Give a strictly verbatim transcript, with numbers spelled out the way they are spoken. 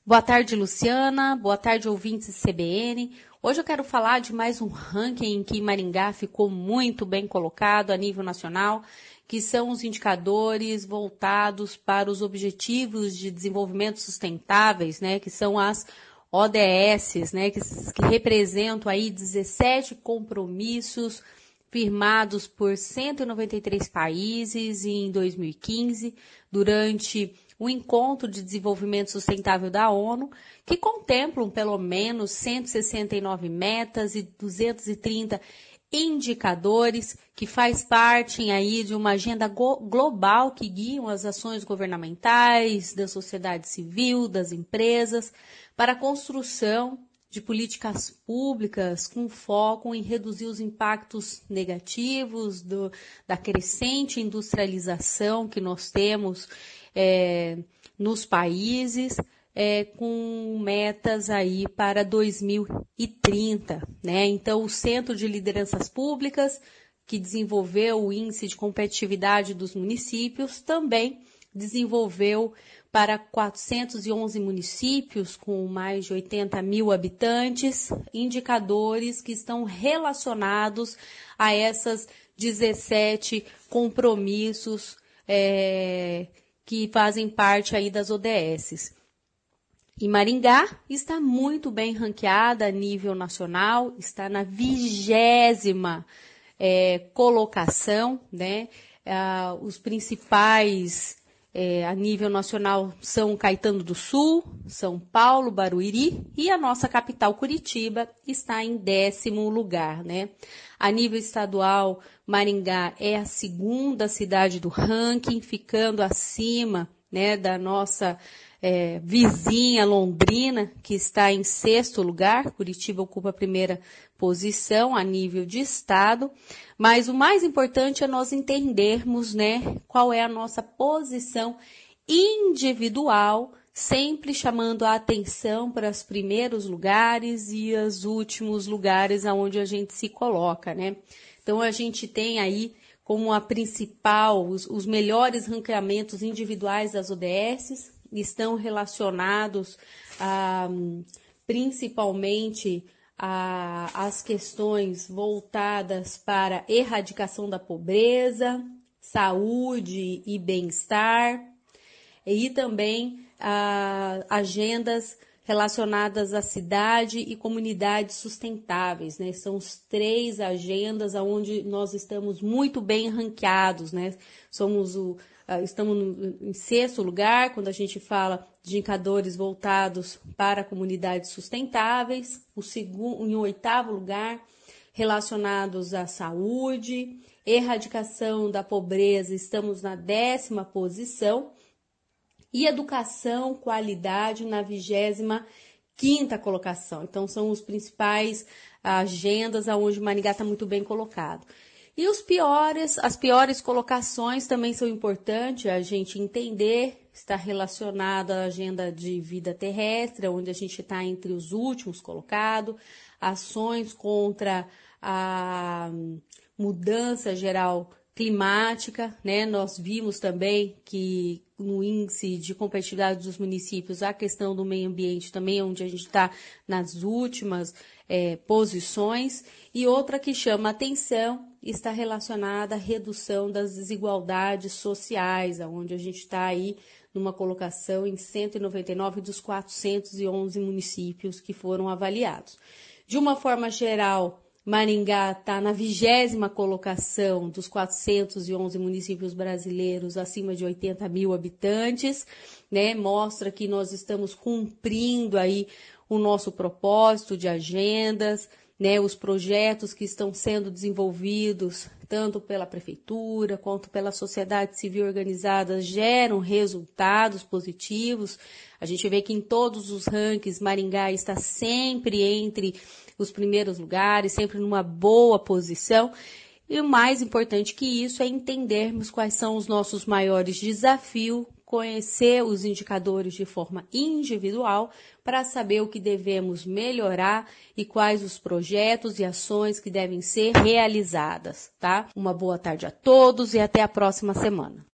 Boa tarde, Luciana. Boa tarde, ouvintes do C B N. Hoje eu quero falar de mais um ranking em que Maringá ficou muito bem colocado a nível nacional, que são os indicadores voltados para os Objetivos de Desenvolvimento Sustentáveis, né, que são as O D Ss, né, que, que representam aí dezessete compromissos firmados por cento e noventa e três países em dois mil e quinze, durante o Encontro de Desenvolvimento Sustentável da ONU, que contemplam pelo menos cento e sessenta e nove metas e duzentos e trinta indicadores, que faz parte aí de uma agenda global que guiam as ações governamentais, da sociedade civil, das empresas, para a construção de políticas públicas com foco em reduzir os impactos negativos do, da crescente industrialização que nós temos é, nos países, é, com metas aí para dois mil e trinta, né? Então, o Centro de Lideranças Públicas, que desenvolveu o Índice de Competitividade dos Municípios, também desenvolveu para quatrocentos e onze municípios com mais de oitenta mil habitantes, indicadores que estão relacionados a essas dezessete compromissos é, que fazem parte aí das O D Ss. E Maringá está muito bem ranqueada a nível nacional, está na vigésima é, colocação, né? Ah, os principais É, a nível nacional são Caetano do Sul, São Paulo, Barueri e a nossa capital Curitiba está em décimo lugar, né? A nível estadual, Maringá é a segunda cidade do ranking, ficando acima, né, da nossa é, vizinha Londrina, que está em sexto lugar. Curitiba ocupa a primeira posição a nível de estado, mas o mais importante é nós entendermos, né, qual é a nossa posição individual, sempre chamando a atenção para os primeiros lugares e os últimos lugares aonde a gente se coloca, né? Então a gente tem aí como a principal, os, os melhores ranqueamentos individuais das O D Ss estão relacionados a, principalmente as questões voltadas para erradicação da pobreza, saúde e bem-estar, e também a, agendas relacionadas à cidade e comunidades sustentáveis, né? São os três agendas onde nós estamos muito bem ranqueados, né? Somos o, estamos no, em sexto lugar, quando a gente fala de indicadores voltados para comunidades sustentáveis, o segundo, em oitavo lugar, relacionados à saúde, erradicação da pobreza, estamos na décima posição, e educação, qualidade, na vigésima quinta colocação. Então, são os principais agendas onde Maringá está muito bem colocado. E os piores, as piores colocações também são importantes a gente entender, está relacionado à agenda de vida terrestre, onde a gente está entre os últimos colocados, ações contra a mudança geral climática, né? Nós vimos também que no índice de competitividade dos municípios, a questão do meio ambiente também é onde a gente está nas últimas é, posições. E outra que chama atenção está relacionada à redução das desigualdades sociais, onde a gente está aí numa colocação em cento e noventa e nove dos quatrocentos e onze municípios que foram avaliados. De uma forma geral, Maringá está na vigésima colocação dos quatrocentos e onze municípios brasileiros acima de oitenta mil habitantes, né? Mostra que nós estamos cumprindo aí o nosso propósito de agendas, né? Os projetos que estão sendo desenvolvidos tanto pela prefeitura quanto pela sociedade civil organizada geram resultados positivos. A gente vê que em todos os rankings Maringá está sempre entre os primeiros lugares, sempre numa boa posição. E o mais importante que isso é entendermos quais são os nossos maiores desafios, conhecer os indicadores de forma individual para saber o que devemos melhorar e quais os projetos e ações que devem ser realizadas, tá? Uma boa tarde a todos e até a próxima semana.